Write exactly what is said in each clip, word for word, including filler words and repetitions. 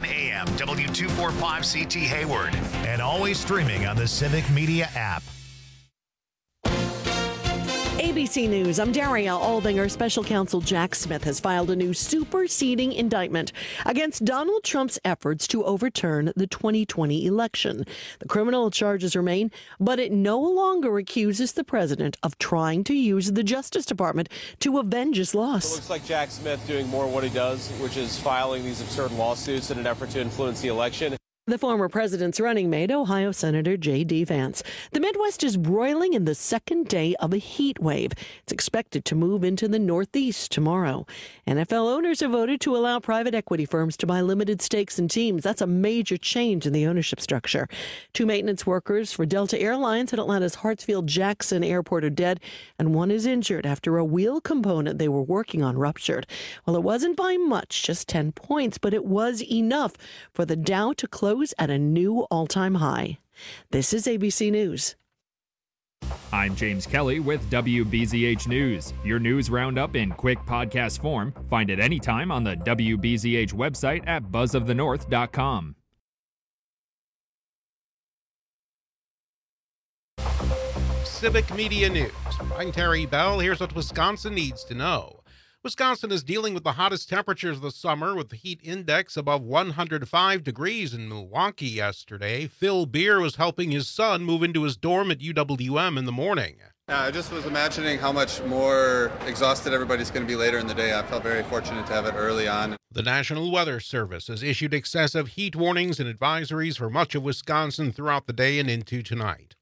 ten a.m. W two forty-five C T Hayward. And always streaming on the Civic Media app. A B C News, I'm Daria Aldinger. Special counsel Jack Smith has filed a new superseding indictment against Donald Trump's efforts to overturn the twenty twenty election. The criminal charges remain, but it no longer accuses the president of trying to use the Justice Department to avenge his loss. It looks like Jack Smith doing more what he does, which is filing these absurd lawsuits in an effort to influence the election. The former president's running mate, Ohio Senator J D. Vance. The Midwest is broiling in the second day of a heat wave. It's expected to move into the Northeast tomorrow. N F L owners have voted to allow private equity firms to buy limited stakes in teams. That's a major change in the ownership structure. Two maintenance workers for Delta Airlines at Atlanta's Hartsfield-Jackson Airport are dead, and one is injured after a wheel component they were working on ruptured. Well, it wasn't by much, just ten points, but it was enough for the Dow to close at a new all-time high. This is A B C News. I'm James Kelly with W B Z H News. Your news roundup in quick podcast form. Find it anytime on the W B Z H website at buzz of the north dot com. Civic Media News. I'm Terry Bell. Here's what Wisconsin needs to know. Wisconsin is dealing with the hottest temperatures of the summer, with the heat index above one hundred five degrees in Milwaukee yesterday. Phil Beer was helping his son move into his dorm at U W M in the morning. Yeah, I just was imagining how much more exhausted everybody's going to be later in the day. I felt very fortunate to have it early on. The National Weather Service has issued excessive heat warnings and advisories for much of Wisconsin throughout the day and into tonight.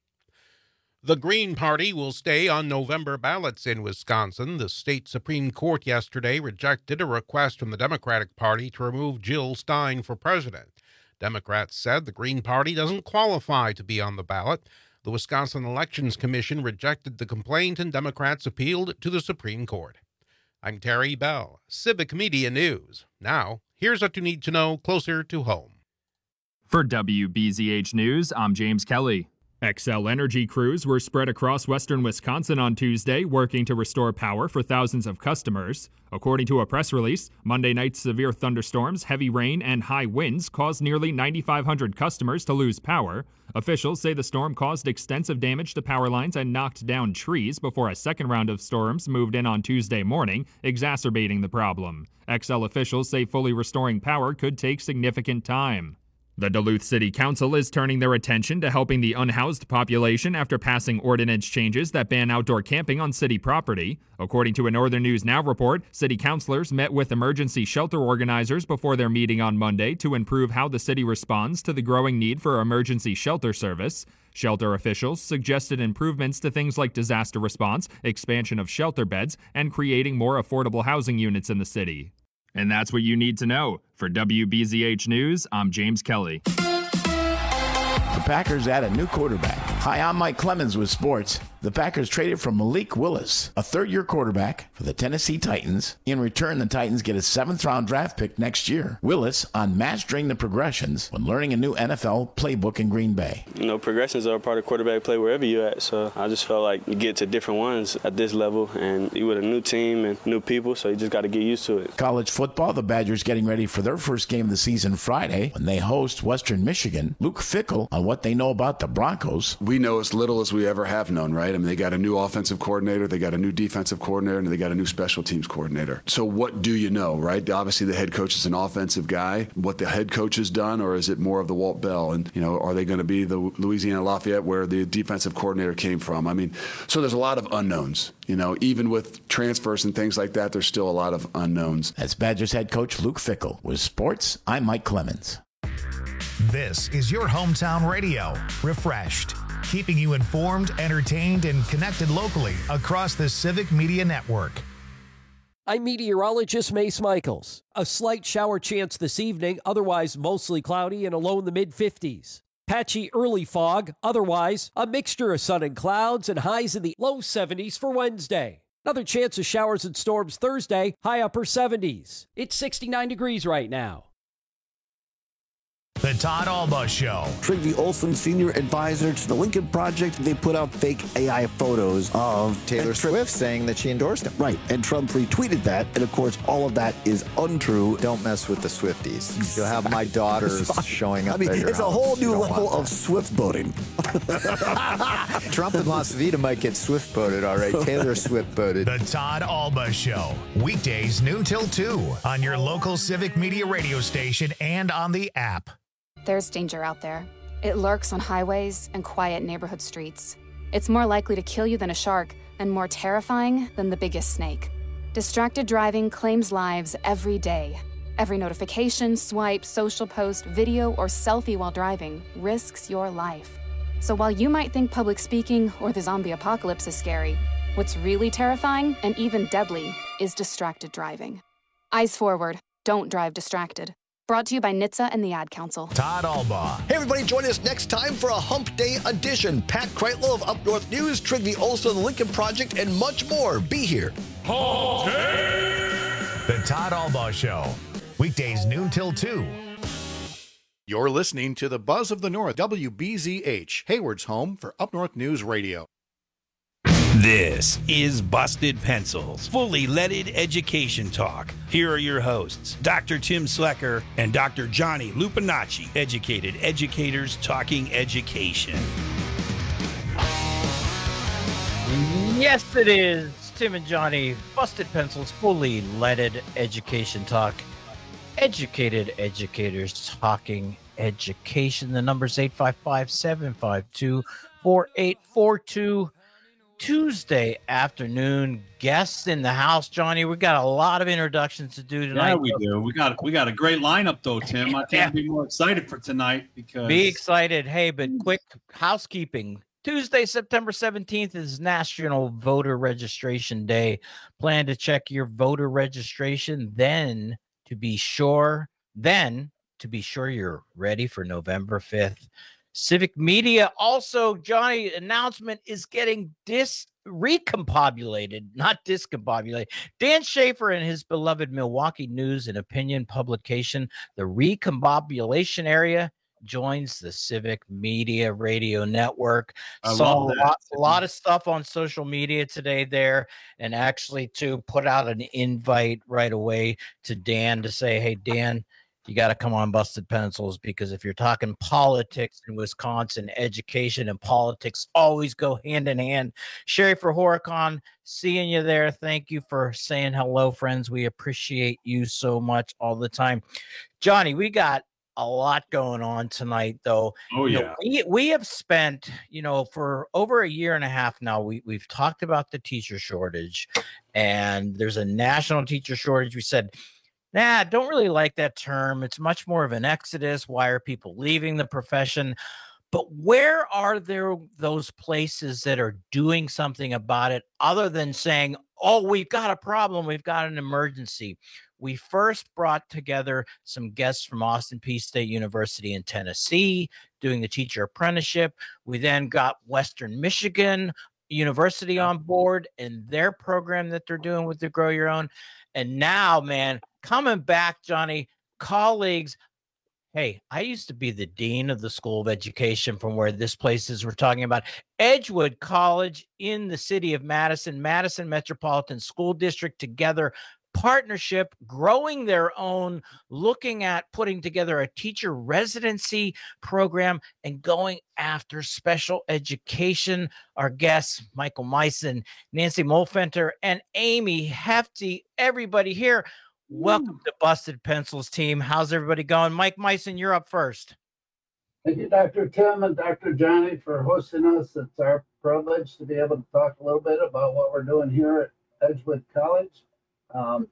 The Green Party will stay on November ballots in Wisconsin. The state Supreme Court yesterday rejected a request from the Democratic Party to remove Jill Stein for president. Democrats said the Green Party doesn't qualify to be on the ballot. The Wisconsin Elections Commission rejected the complaint, and Democrats appealed to the Supreme Court. I'm Terry Bell, Civic Media News. Now, here's what you need to know closer to home. For W B Z H News, I'm James Kelly. Xcel Energy crews were spread across western Wisconsin on Tuesday, working to restore power for thousands of customers. According to a press release, Monday night's severe thunderstorms, heavy rain, and high winds caused nearly nine thousand five hundred customers to lose power. Officials say the storm caused extensive damage to power lines and knocked down trees before a second round of storms moved in on Tuesday morning, exacerbating the problem. Xcel officials say fully restoring power could take significant time. The Duluth City Council is turning their attention to helping the unhoused population after passing ordinance changes that ban outdoor camping on city property. According to a Northern News Now report, city councilors met with emergency shelter organizers before their meeting on Monday to improve how the city responds to the growing need for emergency shelter service. Shelter officials suggested improvements to things like disaster response, expansion of shelter beds, and creating more affordable housing units in the city. And that's what you need to know. For W B Z H News, I'm James Kelly. The Packers add a new quarterback. Hi, I'm Mike Clemens with sports. The Packers traded for Malik Willis, a third-year quarterback for the Tennessee Titans. In return, the Titans get a seventh-round draft pick next year. Willis on mastering the progressions when learning a new N F L playbook in Green Bay. You know, progressions are a part of quarterback play wherever you're at, so I just felt like you get to different ones at this level, and you with a new team and new people, so you just got to get used to it. College football, the Badgers getting ready for their first game of the season Friday when they host Western Michigan. Luke Fickell on what they know about the Broncos. We know as little as we ever have known, right? I mean, they got a new offensive coordinator, they got a new defensive coordinator, and they got a new special teams coordinator. So what do you know, right? Obviously, the head coach is an offensive guy. What the head coach has done, or is it more of the Walt Bell? And, you know, are they going to be the Louisiana Lafayette where the defensive coordinator came from? I mean, so there's a lot of unknowns. You know, even with transfers and things like that, there's still a lot of unknowns. That's Badgers head coach Luke Fickell. With sports, I'm Mike Clemens. This is your hometown radio, Refreshed, keeping you informed, entertained, and connected locally across the Civic Media Network. I'm meteorologist Mace Michaels. A slight shower chance this evening, otherwise mostly cloudy and a low in the mid-fifties. Patchy early fog, otherwise a mixture of sun and clouds, and highs in the low seventies for Wednesday. Another chance of showers and storms Thursday, high upper seventies. It's sixty-nine degrees right now. The The Todd Alba Show. Trygve Olson, senior advisor to the Lincoln Project, they put out fake A I photos of Taylor Swift saying that she endorsed him. Right, and Trump retweeted that, and of course, all of that is untrue. Don't mess with the Swifties. You'll have my daughters showing up. I mean, at your it's a house. whole new level of Swift voting. Trump and Las Vegas might get Swift voted, all right. Taylor Swift voted. The Todd Alba Show. Weekdays noon till two on your local Civic Media radio station and on the app. There's danger out there. It lurks on highways and quiet neighborhood streets. It's more likely to kill you than a shark and more terrifying than the biggest snake. Distracted driving claims lives every day. Every notification, swipe, social post, video, or selfie while driving risks your life. So while you might think public speaking or the zombie apocalypse is scary, what's really terrifying and even deadly is distracted driving. Eyes forward. Don't drive distracted. Brought to you by N H T S A and the Ad Council. Todd Alba. Hey, everybody, join us next time for a Hump Day edition. Pat Kreitlow of Up North News, Trygve Olson of the Lincoln Project, and much more. Be here. Hump Day. The Todd Alba Show. Weekdays noon till two. You're listening to the Buzz of the North, W B Z H, Hayward's home for Up North News Radio. This is Busted Pencils, fully leaded education talk. Here are your hosts, Doctor Tim Slecker and Doctor Johnny Lupinacci, educated educators talking education. Yes, it is. Tim and Johnny, Busted Pencils, fully leaded education talk. Educated educators talking education. The number's eight five five, seven five two, four eight four two. Tuesday afternoon, guests in the house. Johnny, we got a lot of introductions to do tonight. Yeah, we do. We got we got a great lineup though, Tim. I can't be more excited for tonight because be excited. Hey, but quick housekeeping. Tuesday, September seventeenth is National Voter Registration Day. Plan to check your voter registration then to be sure, then to be sure you're ready for November fifth. Civic Media also, Johnny, announcement is getting dis recombobulated, not discombobulated. Dan Schaefer and his beloved Milwaukee News and Opinion publication, The Recombobulation Area, joins the Civic Media Radio Network. I Saw love a that. lot, a lot of stuff on social media today there, and actually to put out an invite right away to Dan to say, hey, Dan, you got to come on Busted Pencils, because if you're talking politics in Wisconsin, education and politics always go hand in hand. Sherry for Horicon, seeing you there. Thank you for saying hello, friends. We appreciate you so much all the time. Johnny, we got a lot going on tonight, though. Oh, You yeah. know, we, we have spent, you know, for over a year and a half now, we, we've talked about the teacher shortage, and there's a national teacher shortage. We said, nah, don't really like that term. It's much more of an exodus. Why are people leaving the profession? But where are there those places that are doing something about it other than saying, oh, we've got a problem, we've got an emergency? We first brought together some guests from Austin Peay State University in Tennessee doing the teacher apprenticeship. We then got Western Michigan University on board and their program that they're doing with the Grow Your Own. And now, man, coming back, Johnny, colleagues. Hey, I used to be the dean of the School of Education from where this place is. We're talking about Edgewood College in the city of Madison, Madison Metropolitan School District together. Partnership, growing their own, looking at putting together a teacher residency program and going after special education. Our guests, Michael Meisen, Nancy Molfenter, and Amy Hefty, everybody here. Welcome to Busted Pencils team. How's everybody going? Mike Meisen, you're up first. Thank you, Doctor Tim and Doctor Johnny, for hosting us. It's our privilege to be able to talk a little bit about what we're doing here at Edgewood College. Um,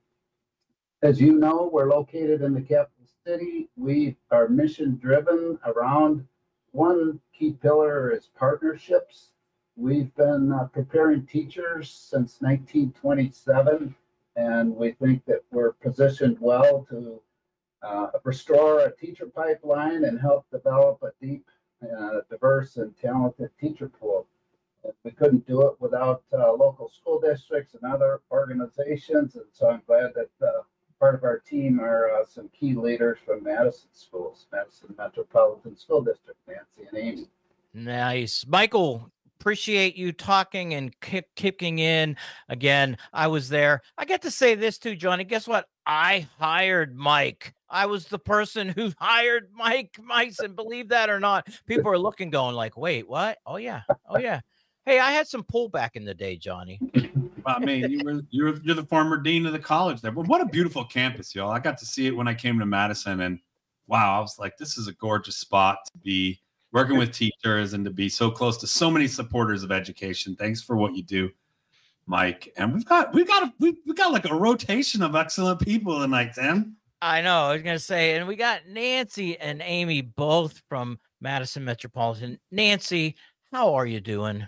as you know, we're located in the capital city. We are mission driven around one key pillar is partnerships. We've been uh, preparing teachers since nineteen twenty-seven, and we think that we're positioned well to uh, restore a teacher pipeline and help develop a deep, uh, diverse, and talented teacher pool. We couldn't do it without uh, local school districts and other organizations, and so I'm glad that uh, part of our team are uh, some key leaders from Madison schools, Madison Metropolitan School District, Nancy and Amy. Nice. Michael, appreciate you talking and keep kicking in. Again, I was there. I get to say this too, Johnny. Guess what? I hired Mike. I was the person who hired Mike Meisen. Believe that or not. People are looking, going like, wait, what? Oh, yeah. Oh, yeah. Hey, I had some pull back in the day, Johnny. I mean, you were, you're, you're the former dean of the college there. But what a beautiful campus, y'all. I got to see it when I came to Madison. And wow, I was like, this is a gorgeous spot to be working with teachers and to be so close to so many supporters of education. Thanks for what you do, Mike. And we've got we've got a, we've, we've got like a rotation of excellent people tonight, Tim. I know. I was gonna say, and we got Nancy and Amy both from Madison Metropolitan. Nancy, how are you doing?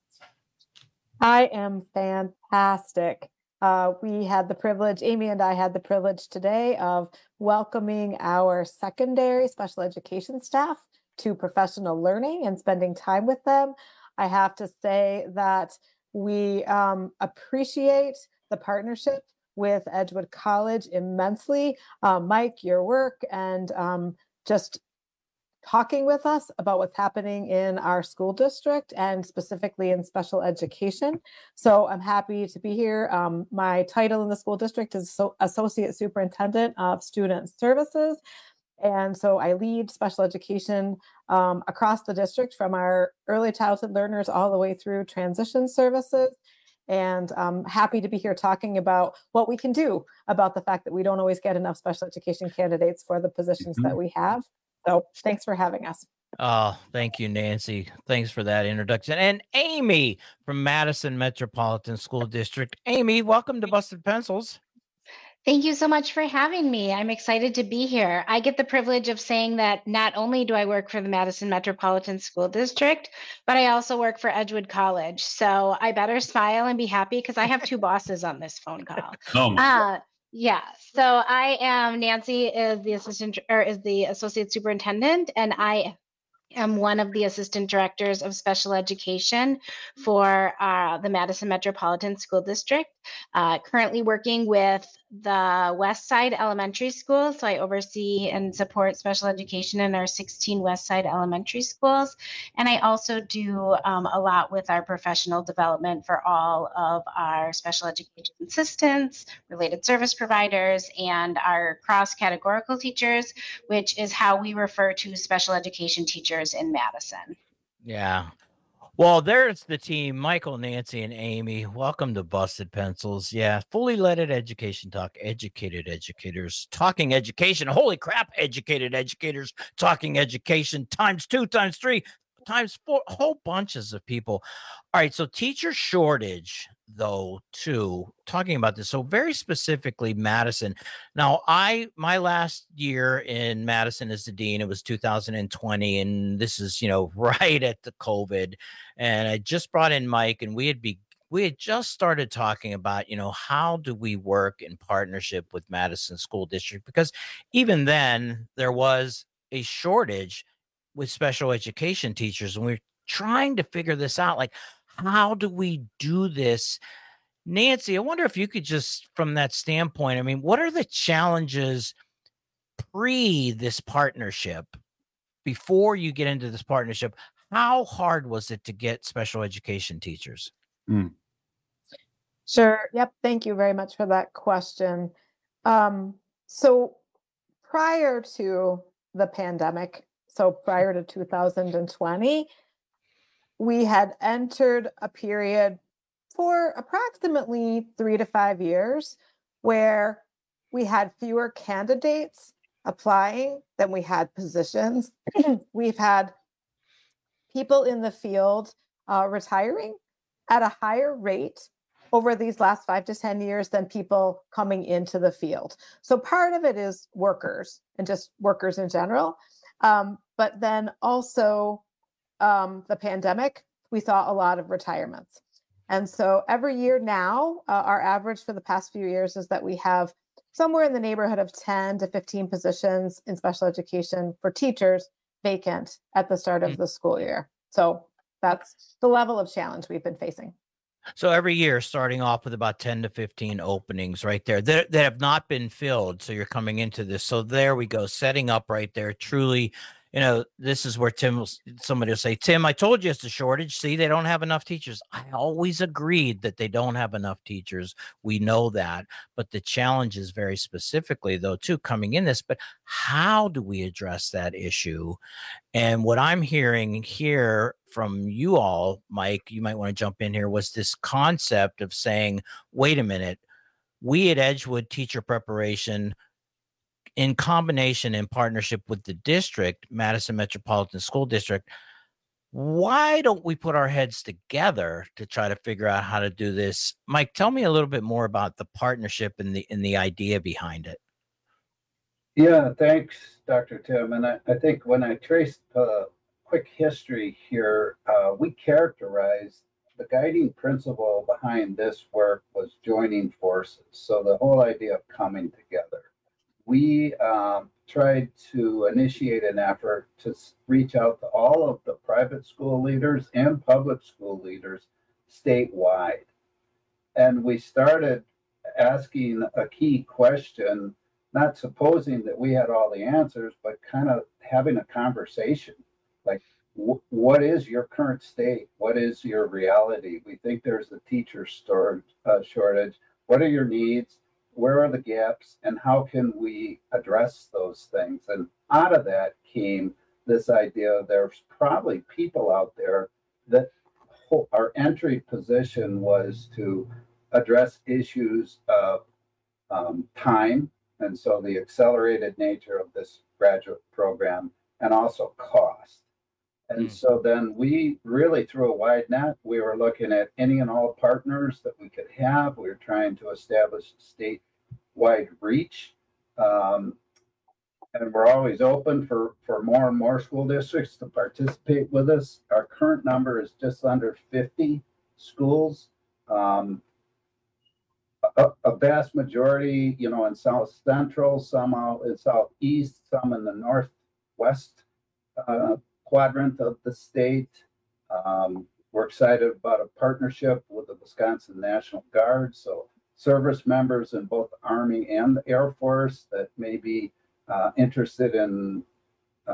I am fantastic. Uh, we had the privilege, Amy and I had the privilege today of welcoming our secondary special education staff to professional learning and spending time with them. I have to say that we um, appreciate the partnership with Edgewood College immensely. Uh, Mike, your work and um, just talking with us about what's happening in our school district and specifically in special education. So I'm happy to be here. Um, my title in the school district is so Associate Superintendent of Student Services. And so I lead special education um, across the district from our early childhood learners all the way through transition services. And I'm happy to be here talking about what we can do about the fact that we don't always get enough special education candidates for the positions mm-hmm. that we have. So thanks for having us. Oh, thank you, Nancy. Thanks for that introduction. And Amy from Madison Metropolitan School District. Amy, welcome to Busted Pencils. Thank you so much for having me. I'm excited to be here. I get the privilege of saying that not only do I work for the Madison Metropolitan School District, but I also work for Edgewood College. So I better smile and be happy because I have two bosses on this phone call. Oh, uh, yeah. So I am Nancy is the assistant or is the associate superintendent, and I am one of the assistant directors of special education for uh, the Madison Metropolitan School District. Uh, currently working with the West Side Elementary School. So I oversee and support special education in our sixteen West Side elementary schools. And I also do um, a lot with our professional development for all of our special education assistants, related service providers, and our cross-categorical teachers, which is how we refer to special education teachers in Madison. Yeah. Well, there's the team, Michael, Nancy, and Amy. Welcome to Busted Pencils. Yeah, fully leaded education talk, educated educators talking education. Holy crap, educated educators talking education times two, times three, times four, whole bunches of people. All right, so teacher shortage, though, too, talking about this. So very specifically, Madison. Now, I my last year in Madison as the dean, it was two thousand twenty, and this is, you know, right at the COVID. And I just brought in Mike, and we had be we had just started talking about, you know, how do we work in partnership with Madison School District? Because even then, there was a shortage with special education teachers, and we we're trying to figure this out. Like, how do we do this? Nancy, I wonder if you could just, from that standpoint, I mean, what are the challenges pre this partnership, before you get into this partnership? How hard was it to get special education teachers? Mm. Sure. Yep. Thank you very much for that question. Um, so prior to the pandemic, so prior to two thousand twenty, we had entered a period for approximately three to five years where we had fewer candidates applying than we had positions. We've had people in the field uh, retiring at a higher rate over these last five to ten years than people coming into the field. So part of it is workers and just workers in general. Um, but then also um, the pandemic, we saw a lot of retirements. And so every year now, uh, our average for the past few years is that we have somewhere in the neighborhood of ten to fifteen positions in special education for teachers vacant at the start of the school year. So that's the level of challenge we've been facing. So every year, starting off with about ten to fifteen openings right there that, that have not been filled. So you're coming into this. So there we go, setting up right there. Truly, you know, this is where Tim, will, somebody will say, Tim, I told you it's a shortage. See, they don't have enough teachers. I always agreed that they don't have enough teachers. We know that. But the challenge is very specifically, though, too, coming in this. But how do we address that issue? And what I'm hearing here from you all, Mike, you might want to jump in here, was this concept of saying, wait a minute, we at Edgewood Teacher Preparation, in combination in partnership with the district, Madison Metropolitan School District, why don't we put our heads together to try to figure out how to do this? Mike, tell me a little bit more about the partnership and the and the idea behind it. Yeah, thanks, Doctor Tim. And I, I think when I traced a quick history here, uh, we characterized the guiding principle behind this work was joining forces. So the whole idea of coming together. We um, tried to initiate an effort to reach out to all of the private school leaders and public school leaders statewide. And we started asking a key question, not supposing that we had all the answers, but kind of having a conversation. Like, w- what is your current state? What is your reality? We think there's a teacher storage, uh, shortage. What are your needs? Where are the gaps, and how can we address those things? And out of that came this idea there's probably people out there that our entry position was to address issues of um, time, and so the accelerated nature of this graduate program, and also cost. And mm. so then we really threw a wide net. We were looking at any and all partners that we could have. We were trying to establish statewide reach. Um, and we're always open for, for more and more school districts to participate with us. Our current number is just under fifty schools. Um, a, a vast majority, you know, in South Central, some out in Southeast, some in the Northwest uh, quadrant of the state. Um, we're excited about a partnership with the Wisconsin National Guard. So service members in both the Army and the Air Force that may be uh, interested in uh,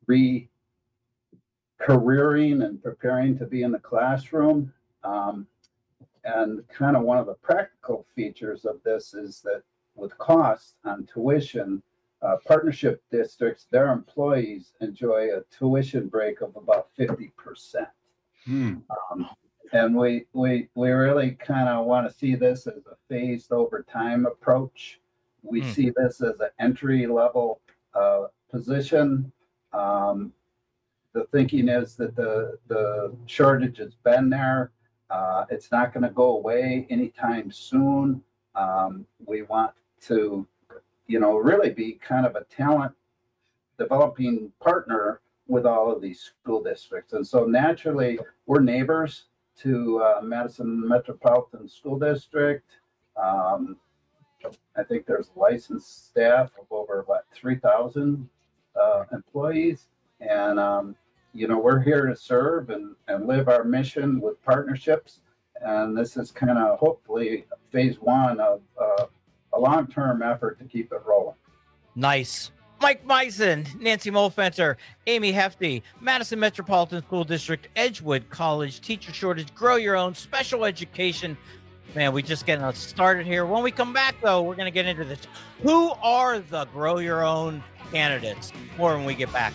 re-careering and preparing to be in the classroom. Um, and kind of one of the practical features of this is that with costs on tuition, Uh, partnership districts, their employees enjoy a tuition break of about fifty percent. Hmm. Um, and we we we really kind of want to see this as a phased over time approach. We hmm. see this as an entry level uh, position. Um, the thinking is that the the shortage has been there. Uh, it's not going to go away anytime soon. Um, we want to, you know, really be kind of a talent developing partner with all of these school districts. And so naturally, we're neighbors to uh, Madison Metropolitan School District. Um, I think there's licensed staff of over, what, three thousand uh, employees. And, um, you know, we're here to serve and, and live our mission with partnerships. And this is kind of hopefully phase one of uh, a long-term effort to keep it rolling. Nice. Mike Meisen, Nancy Molfenter, Amy Hefty, Madison Metropolitan School District, Edgewood College, teacher shortage, grow your own, special education. Man, we just getting us started here. When we come back, though, we're going to get into this. Who are the grow your own candidates? More when we get back.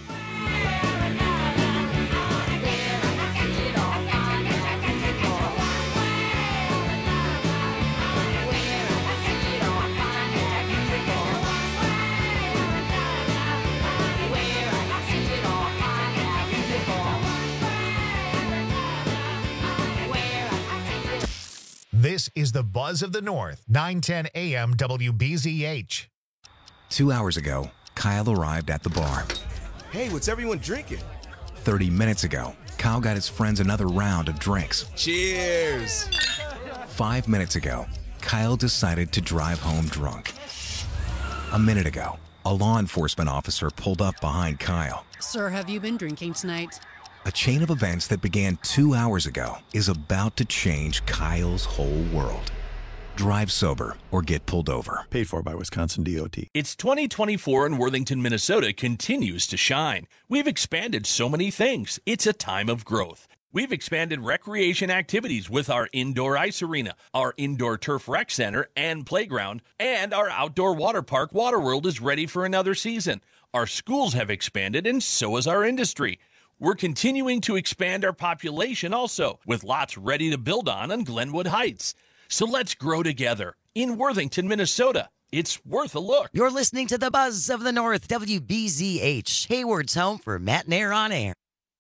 This is the Buzz of the North, nine ten A M W B Z H. Two hours ago, Kyle arrived at the bar. Hey, what's everyone drinking? thirty minutes ago, Kyle got his friends another round of drinks. Cheers! Five minutes ago, Kyle decided to drive home drunk. A minute ago, a law enforcement officer pulled up behind Kyle. Sir, have you been drinking tonight? A chain of events that began two hours ago is about to change Kyle's whole world. Drive sober or get pulled over. Paid for by Wisconsin D O T. It's twenty twenty-four and Worthington, Minnesota continues to shine. We've expanded so many things. It's a time of growth. We've expanded recreation activities with our indoor ice arena, our indoor turf rec center and playground, and our outdoor water park, Waterworld, is ready for another season. Our schools have expanded, and so has our industry. We're continuing to expand our population also, with lots ready to build on on Glenwood Heights. So let's grow together in Worthington, Minnesota. It's worth a look. You're listening to the Buzz of the North, W B Z H, Hayward's home for Matt Nair on Air.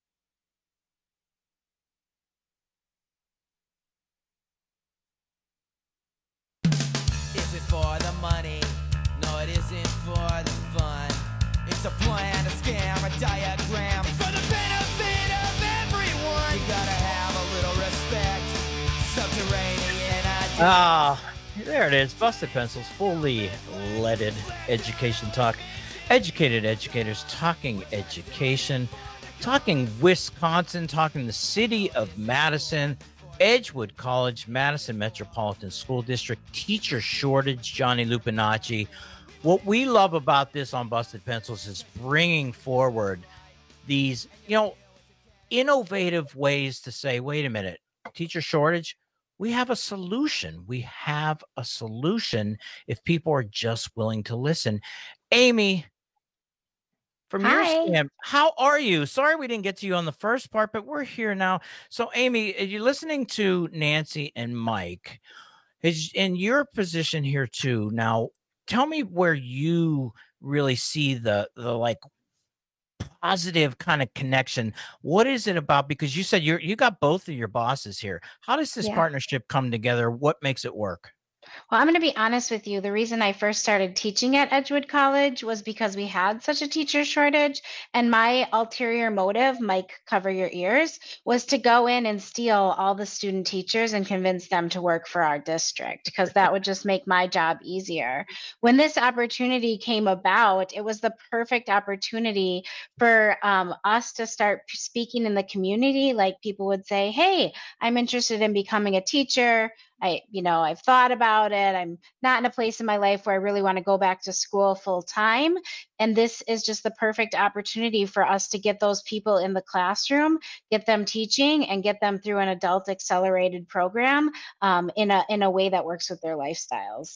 Is it for the money? No, it isn't for the fun. It's a plan, a scam, a diagram. It's for the benefit of everyone. You gotta have a little respect. Subterranean ideas. Ah, there it is. Busted Pencils, fully leaded education talk. Educated educators talking education, talking Wisconsin, talking the city of Madison, Edgewood College, Madison Metropolitan School District, teacher shortage, Johnny Lupinacci. What we love about this on Busted Pencils is bringing forward these, you know, innovative ways to say, wait a minute, teacher shortage, we have a solution. We have a solution if people are just willing to listen. Amy, from your Hi. stand, how are you? Sorry we didn't get to you on the first part, but we're here now. So, Amy, are you listening to Nancy and Mike? Is in your position here too. Now, tell me where you really see the the like positive kind of connection. What is it about? Because you said you you got both of your bosses here. How does this Yeah. partnership come together? What makes it work? Well, I'm going to be honest with you. The reason I first started teaching at Edgewood College was because we had such a teacher shortage. And my ulterior motive, Mike, cover your ears, was to go in and steal all the student teachers and convince them to work for our district, because that would just make my job easier. When this opportunity came about, it was the perfect opportunity for um, us to start p- speaking in the community. Like people would say, hey, I'm interested in becoming a teacher. I, you know, I've thought about it. I'm not in a place in my life where I really want to go back to school full time. And this is just the perfect opportunity for us to get those people in the classroom, get them teaching, and get them through an adult accelerated program um, in a in a way that works with their lifestyles.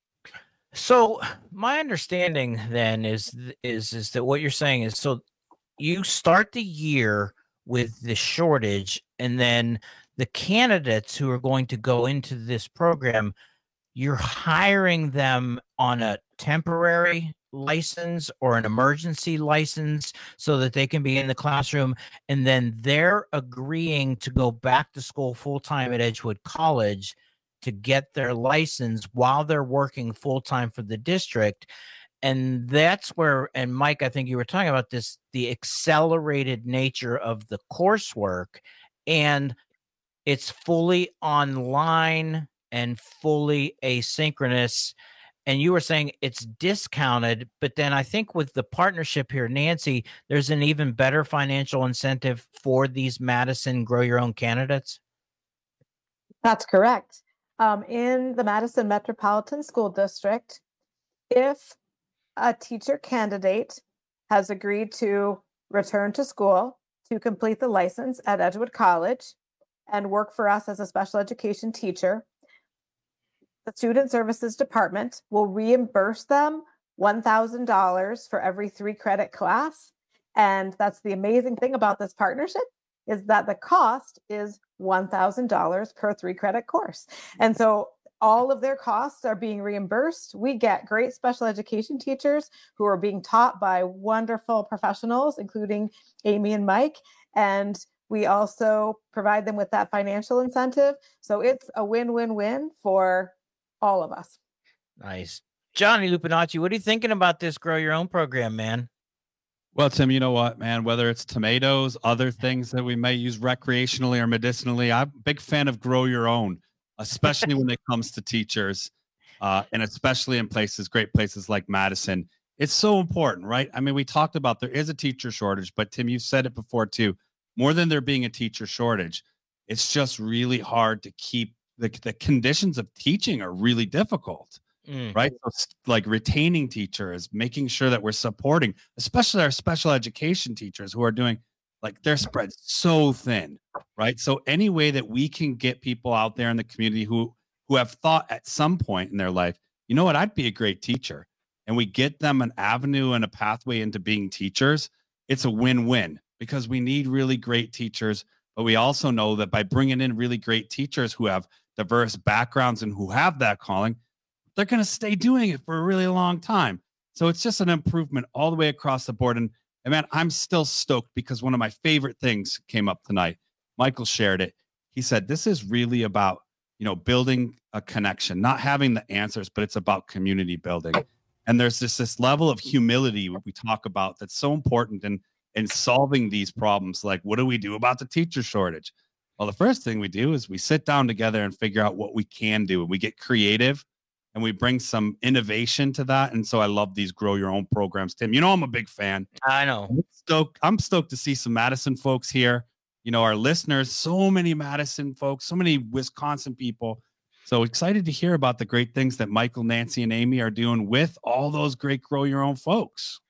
So my understanding then is is is that what you're saying is, so you start the year with the shortage, and then the candidates who are going to go into this program, you're hiring them on a temporary license or an emergency license so that they can be in the classroom, and then they're agreeing to go back to school full-time at Edgewood College to get their license while they're working full-time for the district. And that's where, and Mike, I think you were talking about this, the accelerated nature of the coursework, and it's fully online and fully asynchronous. And you were saying it's discounted, but then I think with the partnership here, Nancy, there's an even better financial incentive for these Madison Grow Your Own candidates. That's correct. Um, in the Madison Metropolitan School District, if a teacher candidate has agreed to return to school to complete the license at Edgewood College and work for us as a special education teacher, the Student Services Department will reimburse them one thousand dollars for every three credit class. And that's the amazing thing about this partnership, is that the cost is one thousand dollars per three credit course. And so all of their costs are being reimbursed. We get great special education teachers who are being taught by wonderful professionals, including Amy and Mike. And we also provide them with that financial incentive. So it's a win-win-win for all of us. Nice. Johnny Lupinacci, what are you thinking about this Grow Your Own program, man? Well, Tim, you know what, man, whether it's tomatoes, other things that we may use recreationally or medicinally, I'm a big fan of Grow Your Own, especially when it comes to teachers, uh, and especially in places, great places like Madison. It's so important, right? I mean, we talked about there is a teacher shortage, but Tim, you said it before too. more than there being a teacher shortage, it's just really hard to keep the, the conditions of teaching are really difficult. Mm. Right. So, like retaining teachers, making sure that we're supporting, especially our special education teachers who are doing like they're spread so thin. Right. So any way that we can get people out there in the community who who have thought at some point in their life, you know what, I'd be a great teacher, and we get them an avenue and a pathway into being teachers, it's a win-win, because we need really great teachers. But we also know that by bringing in really great teachers who have diverse backgrounds and who have that calling, they're going to stay doing it for a really long time. So it's just an improvement all the way across the board. And, and man, I'm still stoked because one of my favorite things came up tonight. Michael shared it. He said, this is really about, you know, building a connection, not having the answers, but it's about community building. And there's just this level of humility we talk about that's so important in, in solving these problems. Like, what do we do about the teacher shortage? Well, the first thing we do is we sit down together and figure out what we can do. And we get creative and we bring some innovation to that. And so I love these grow your own programs, Tim. You know, I'm a big fan. I know. I'm stoked, I'm stoked to see some Madison folks here. You know, our listeners, so many Madison folks, so many Wisconsin people. So excited to hear about the great things that Michael, Nancy, and Amy are doing with all those great grow your own folks.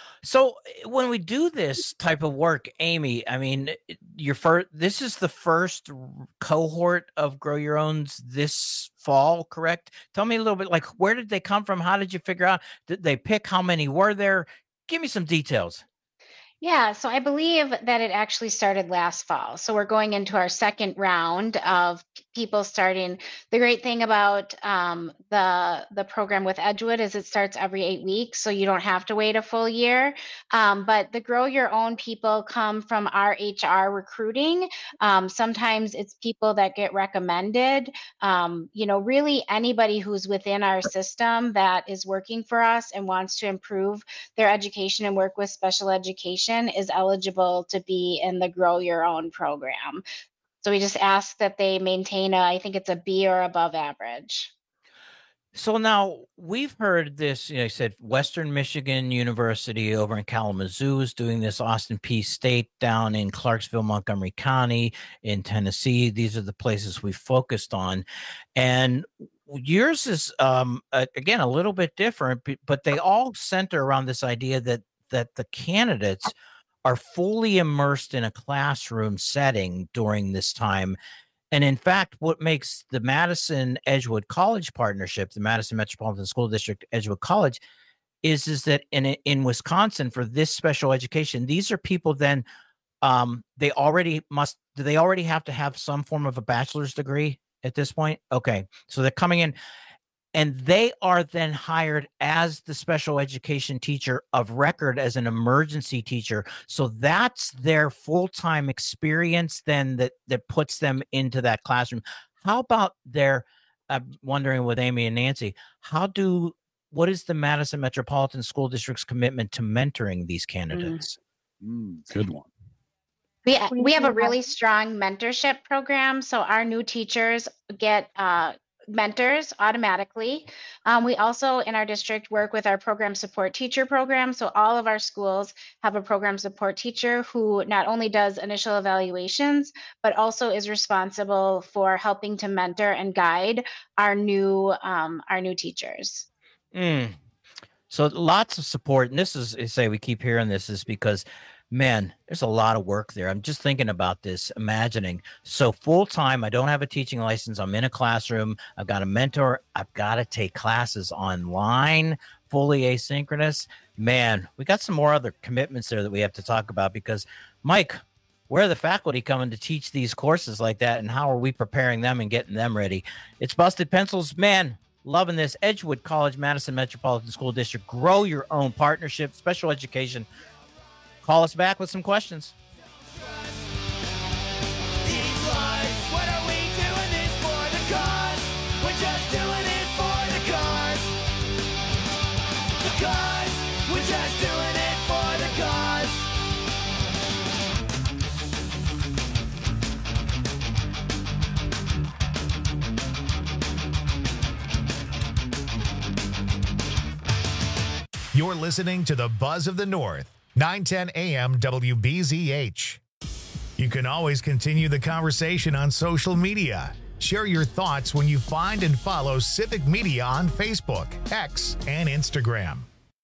So when we do this type of work, Amy, I mean, your first, this is the first cohort of Grow Your Owns this fall, correct? Tell me a little bit, like, where did they come from? How did you figure out? Did they pick? How many were there? Give me some details. Yeah, so I believe that it actually started last fall. So we're going into our second round of people starting. The great thing about um, the the program with Edgewood is it starts every eight weeks, so you don't have to wait a full year. Um, but the Grow Your Own people come from our H R recruiting. Um, sometimes it's people that get recommended. Um, you know, really anybody who's within our system that is working for us and wants to improve their education and work with special education is eligible to be in the Grow Your Own program. So we just ask that they maintain a, I think it's a B or above average. So now we've heard this, you know, I said Western Michigan University over in Kalamazoo is doing this, Austin Peay State down in Clarksville, Montgomery County in Tennessee. These are the places we focused on. And yours is, um, again, a little bit different, but they all center around this idea that that the candidates are fully immersed in a classroom setting during this time. And in fact, what makes the Madison Edgewood College partnership, the Madison Metropolitan School District Edgewood College, is, is that in, in Wisconsin for this special education, these are people then, um, they already must, do they already have to have some form of a bachelor's degree at this point? Okay. So they're coming in, and they are then hired as the special education teacher of record, as an emergency teacher. So that's their full-time experience then that, that puts them into that classroom. How about their, I'm wondering with Amy and Nancy, how do, what is the Madison Metropolitan School District's commitment to mentoring these candidates? Mm, good one. We, we have a really strong mentorship program. So our new teachers get uh, mentors automatically. Um, we also in our district work with our program support teacher program. So all of our schools have a program support teacher who not only does initial evaluations, but also is responsible for helping to mentor and guide our new um, our new teachers. Mm. So lots of support. And this is, I say we keep hearing this is because, man, there's a lot of work there. I'm just thinking about this, imagining. So full time, I don't have a teaching license. I'm in a classroom. I've got a mentor. I've got to take classes online, fully asynchronous. Man, we got some more other commitments there that we have to talk about because, Mike, where are the faculty coming to teach these courses like that? And how are we preparing them and getting them ready? It's Busted Pencils. Man, loving this. Edgewood College, Madison Metropolitan School District. Grow Your Own partnership, special education. Call us back with some questions. What are we doing this for? The cause. We're just doing it for the cause. The cause. We're just doing it for the cause. You're listening to the Buzz of the North, nine ten A M W B Z H. You can always continue the conversation on social media. Share your thoughts when you find and follow Civic Media on Facebook, X, and Instagram.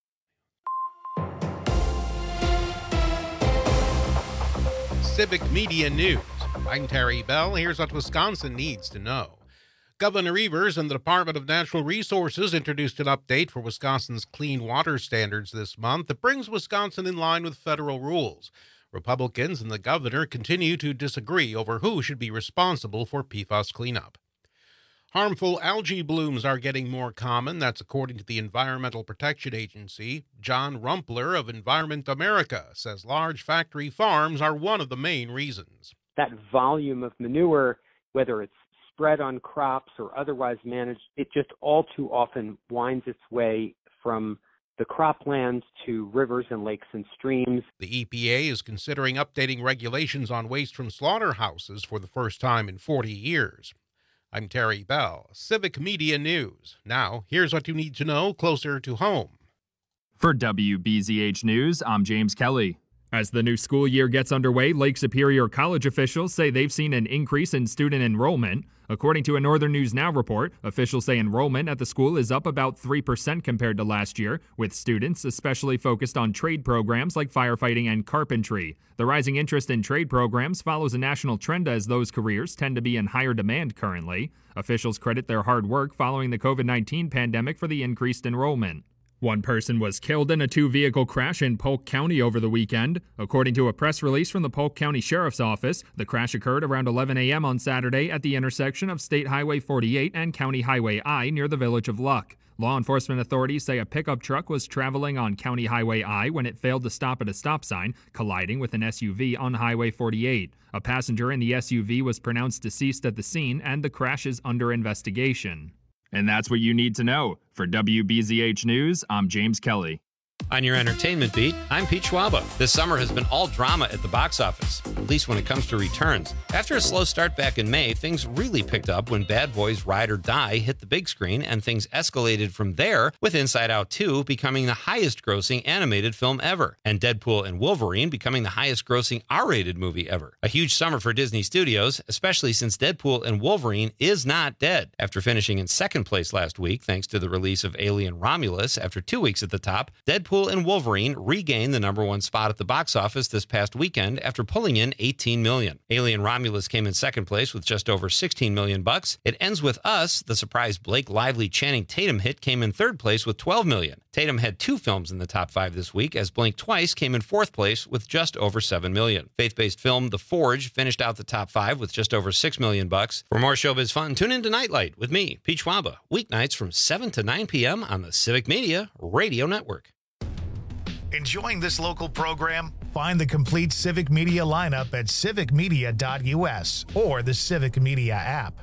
Civic Media News. I'm Terry Bell. Here's what Wisconsin needs to know. Governor Evers and the Department of Natural Resources introduced an update for Wisconsin's clean water standards this month that brings Wisconsin in line with federal rules. Republicans and the governor continue to disagree over who should be responsible for P FAS cleanup. Harmful algae blooms are getting more common. That's according to the Environmental Protection Agency. John Rumpler of Environment America says large factory farms are one of the main reasons. That volume of manure, whether it's spread on crops or otherwise managed, it just all too often winds its way from the croplands to rivers and lakes and streams. The E P A is considering updating regulations on waste from slaughterhouses for the first time in forty years. I'm Terry Bell, Civic Media News. Now, here's what you need to know closer to home. For W B Z H News, I'm James Kelly. As the new school year gets underway, Lake Superior College officials say they've seen an increase in student enrollment. According to a Northern News Now report, officials say enrollment at the school is up about three percent compared to last year, with students especially focused on trade programs like firefighting and carpentry. The rising interest in trade programs follows a national trend as those careers tend to be in higher demand currently. Officials credit their hard work following the COVID nineteen pandemic for the increased enrollment. One person was killed in a two-vehicle crash in Polk County over the weekend. According to a press release from the Polk County Sheriff's Office, the crash occurred around eleven a.m. on Saturday at the intersection of State Highway forty-eight and County Highway I near the village of Luck. Law enforcement authorities say a pickup truck was traveling on County Highway I when it failed to stop at a stop sign, colliding with an S U V on Highway forty-eight. A passenger in the S U V was pronounced deceased at the scene, and the crash is under investigation. And that's what you need to know. For W B Z H News, I'm James Kelly. On your entertainment beat, I'm Pete Schwaba. This summer has been all drama at the box office, at least when it comes to returns. After a slow start back in May, things really picked up when Bad Boys Ride or Die hit the big screen, and things escalated from there, with Inside Out two becoming the highest-grossing animated film ever, and Deadpool and Wolverine becoming the highest-grossing R-rated movie ever. A huge summer for Disney Studios, especially since Deadpool and Wolverine is not dead. After finishing in second place last week, thanks to the release of Alien Romulus after two weeks at the top, Deadpool and Wolverine regained the number one spot at the box office this past weekend after pulling in eighteen million dollars. Alien Romulus came in second place with just over sixteen million bucks. It Ends With Us, the surprise Blake Lively Channing Tatum hit, came in third place with twelve million dollars. Tatum had two films in the top five this week, as Blink Twice came in fourth place with just over seven million dollars. Faith-based film The Forge finished out the top five with just over six million bucks. For more showbiz fun, tune in to Nightlight with me, Pete Schwaba, weeknights from seven to nine p.m. on the Civic Media Radio Network. Enjoying this local program? Find the complete Civic Media lineup at civic media dot u s or the Civic Media app.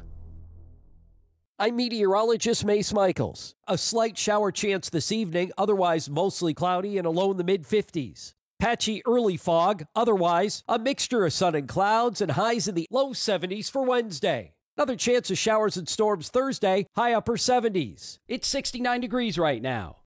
I'm meteorologist Mace Michaels. A slight shower chance this evening, otherwise mostly cloudy and a low in the mid fifties. Patchy early fog, otherwise a mixture of sun and clouds, and highs in the low seventies for Wednesday. Another chance of showers and storms Thursday, high upper seventies. It's sixty-nine degrees right now.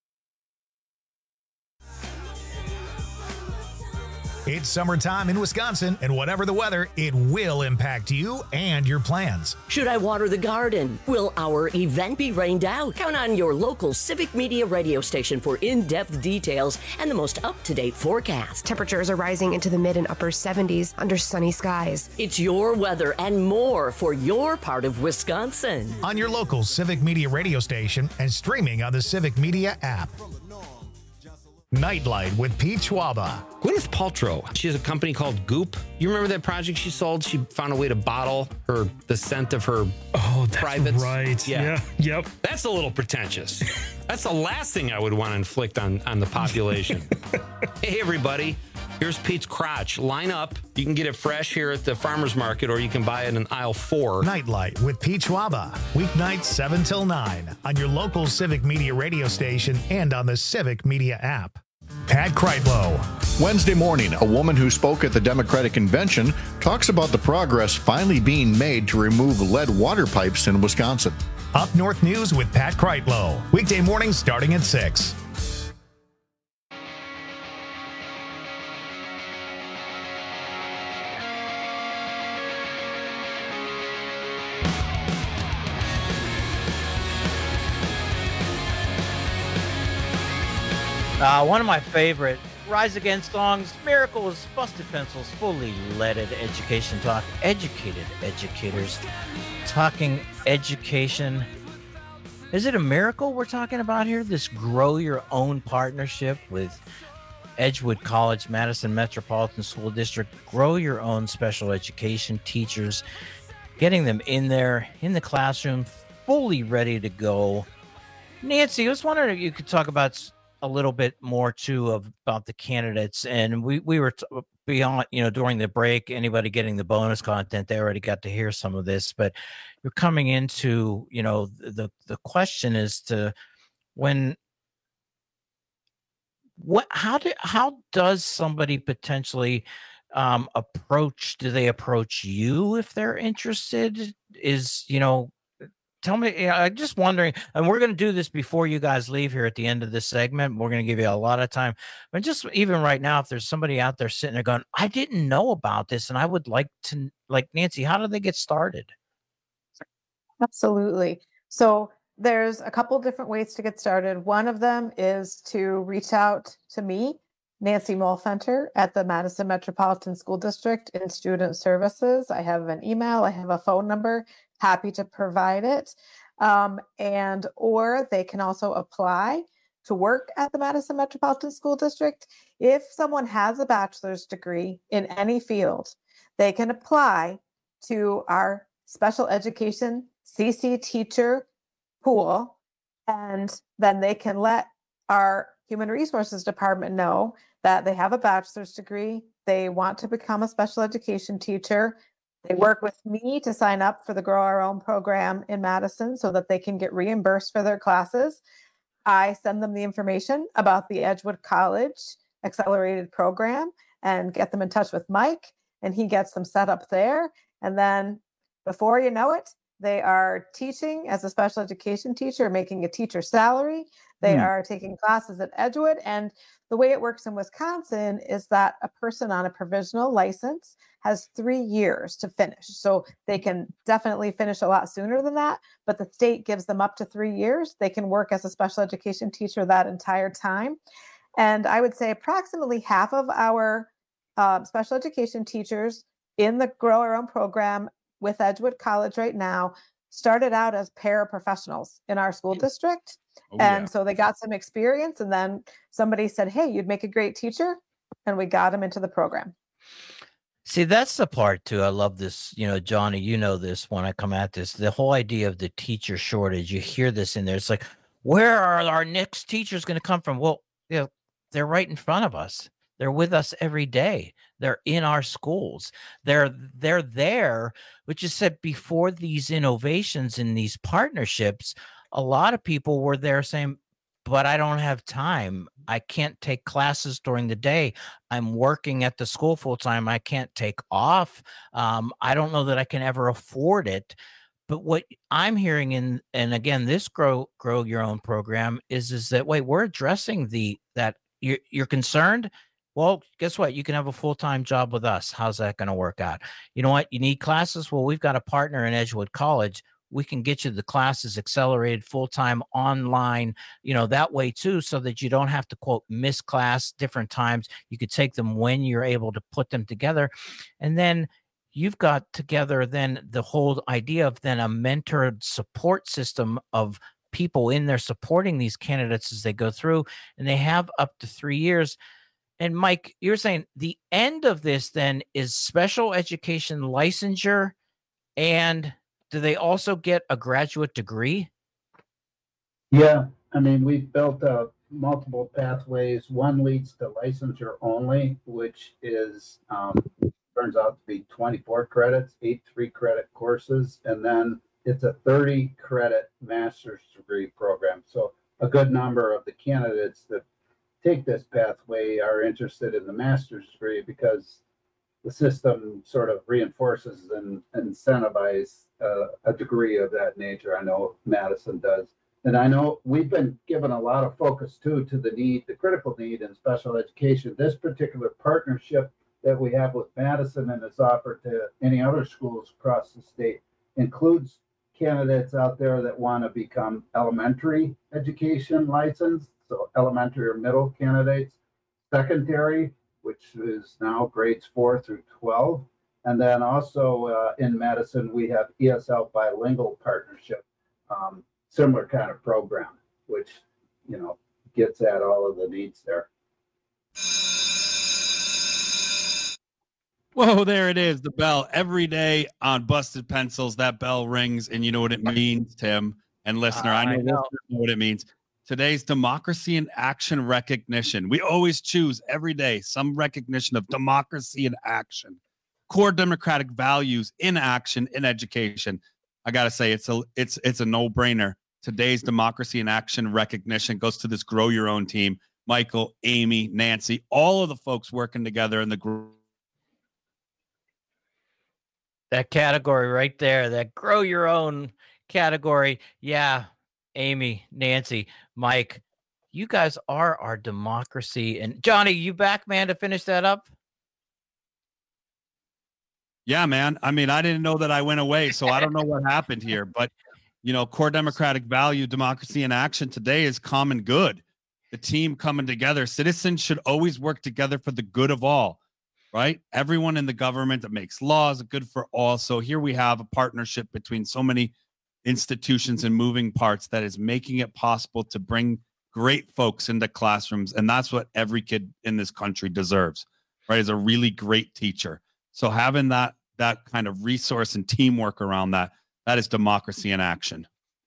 It's summertime in Wisconsin, and whatever the weather, it will impact you and your plans. Should I water the garden? Will our event be rained out? Count on your local Civic Media radio station for in-depth details and the most up-to-date forecast. Temperatures are rising into the mid and upper seventies under sunny skies. It's your weather and more for your part of Wisconsin. On your local Civic Media radio station and streaming on the Civic Media app. Nightlight with Pete Schwaba. Gwyneth Paltrow, she has a company called Goop. You remember that project she sold? She found a way to bottle her the scent of her oh, that's privates. Right. Yeah. yeah. Yep. That's a little pretentious. That's the last thing I would want to inflict on, on the population. Hey, everybody. Here's Pete's crotch. Line up. You can get it fresh here at the farmer's market, or you can buy it in aisle four. Nightlight with Pete Schwaba. Weeknights seven till nine on your local Civic Media radio station and on the Civic Media app. Pat Kreitlow. Wednesday morning, a woman who spoke at the Democratic Convention talks about the progress finally being made to remove lead water pipes in Wisconsin. Up North News with Pat Kreitlow. Weekday mornings starting at six. Uh, one of my favorite Rise Against songs, Miracles, Busted Pencils, fully leaded education talk, educated educators talking education. Is it a miracle we're talking about here? This grow your own partnership with Edgewood College, Madison Metropolitan School District, grow your own special education teachers, getting them in there in the classroom, fully ready to go. Nancy, I was wondering if you could talk about a little bit more too of about the candidates, and we we were t- beyond, you know, during the break, anybody getting the bonus content, they already got to hear some of this, but you're coming into, you know, the the question is to when what how do how does somebody potentially um approach do they approach you if they're interested? Is, you know, tell me, yeah, I'm just wondering, and we're going to do this before you guys leave here at the end of this segment. We're going to give you a lot of time. But just even right now, if there's somebody out there sitting there going, I didn't know about this, and I would like to, like, Nancy, how do they get started? Absolutely. So there's a couple different ways to get started. One of them is to reach out to me, Nancy Molfenter, at the Madison Metropolitan School District in Student Services. I have an email, I have a phone number. Happy to provide it. Um, and or they can also apply to work at the Madison Metropolitan School District. If someone has a bachelor's degree in any field, they can apply to our special education C C teacher pool, and then they can let our Human Resources Department know that they have a bachelor's degree, they want to become a special education teacher. They work with me to sign up for the Grow Our Own program in Madison so that they can get reimbursed for their classes. I send them the information about the Edgewood College Accelerated program and get them in touch with Mike, and he gets them set up there. And then before you know it, they are teaching as a special education teacher, making a teacher salary. They Hmm. are taking classes at Edgewood. And the way it works in Wisconsin is that a person on a provisional license has three years to finish. So they can definitely finish a lot sooner than that, but the state gives them up to three years. They can work as a special education teacher that entire time. And I would say approximately half of our uh, special education teachers in the Grow Our Own program with Edgewood College right now started out as paraprofessionals in our school district. Oh, and yeah. so they got some experience, and then somebody said, hey, you'd make a great teacher. And we got them into the program. See, that's the part too. I love this. You know, Johnny, you know this when I come at this, the whole idea of the teacher shortage. You hear this in there. It's like, where are our next teachers going to come from? Well, you know, they're right in front of us. They're with us every day. They're in our schools. They're they're there, which is said before these innovations and these partnerships, a lot of people were there saying, but I don't have time. I can't take classes during the day. I'm working at the school full time. I can't take off. Um, I don't know that I can ever afford it. But what I'm hearing in, and again, this grow grow your own program is, is that, wait, we're addressing the, that you're, you're concerned. Well, guess what? You can have a full-time job with us. How's that going to work out? You know what? You need classes? Well, we've got a partner in Edgewood College. We can get you the classes accelerated full-time online, you know, that way too, so that you don't have to, quote, miss class different times. You could take them when you're able to put them together. And then you've got together then the whole idea of then a mentored support system of people in there supporting these candidates as they go through, and they have up to three years. And Mike, you're saying the end of this then is special education licensure, and do they also get a graduate degree? Yeah, I mean, we've built uh, multiple pathways. One leads to licensure only, which is um, turns out to be twenty-four credits, eight three-credit courses, and then it's a thirty-credit master's degree program. So a good number of the candidates that take this pathway are interested in the master's degree because the system sort of reinforces and incentivizes uh, a degree of that nature. I know Madison does. And I know we've been given a lot of focus too to the need, the critical need in special education. This particular partnership that we have with Madison and is offered to any other schools across the state includes candidates out there that want to become elementary education licensed. so elementary or middle candidates, secondary, which is now grades four through twelve. And then also uh, in Madison, we have E S L Bilingual Partnership, um, similar kind of program, which, you know, gets at all of the needs there. Whoa, there it is, the bell. Every day on Busted Pencils, that bell rings, and you know what it means, Tim and listener. Uh, I know, I know. Listeners know what it means. Today's Democracy in Action recognition. We always choose every day some recognition of democracy in action, core democratic values in action in education. I gotta say, it's a it's it's a no-brainer. Today's Democracy in Action recognition goes to this Grow Your Own team. Michael, Amy, Nancy, all of the folks working together in the group. That category right there, that Grow Your Own category. Yeah, Amy, Nancy, Mike, you guys are our democracy. And Johnny, you back, man, to finish that up? Yeah, man. I mean, I didn't know that I went away, so I don't know what happened here. But, you know, core democratic value, democracy in action today is common good. The team coming together. Citizens should always work together for the good of all, right? Everyone in the government that makes laws are good for all. So here we have a partnership between so many institutions and moving parts that is making it possible to bring great folks into classrooms. And that's what every kid in this country deserves, right? Is a really great teacher. So having that, that kind of resource and teamwork around that, that is democracy in action.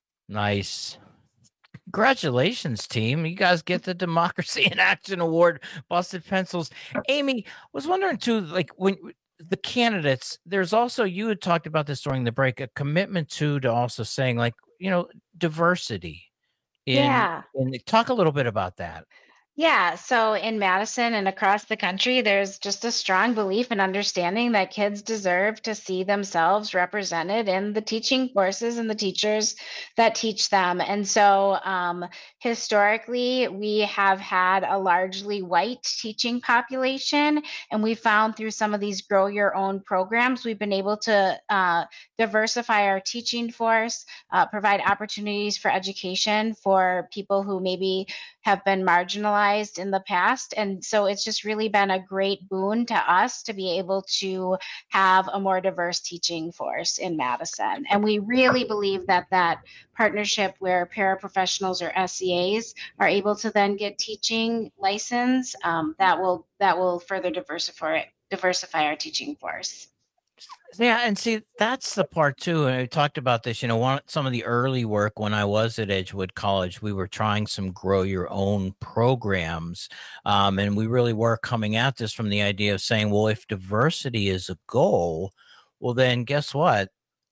Nice. Congratulations, team. You guys get the Democracy in Action Award, Busted Pencils. Amy, was wondering too, like when the candidates, there's also, you had talked about this during the break, a commitment to, to also saying like, you know, diversity. In, yeah. And talk a little bit about that. Yeah, so in Madison and across the country, there's just a strong belief and understanding that kids deserve to see themselves represented in the teaching courses and the teachers that teach them. And so um, historically, we have had a largely white teaching population, and we found through some of these Grow Your Own programs, we've been able to uh, diversify our teaching force, uh, provide opportunities for education for people who maybe have been marginalized in the past. And so it's just really been a great boon to us to be able to have a more diverse teaching force in Madison. And we really believe that that partnership where paraprofessionals or S E As are able to then get teaching license, um, that will that will further diversify diversify our teaching force. Yeah, and see, that's the part too. And I talked about this, you know, one some of the early work when I was at Edgewood College, we were trying some Grow Your Own programs. Um, and we really were coming at this from the idea of saying, well, if diversity is a goal, well, then guess what?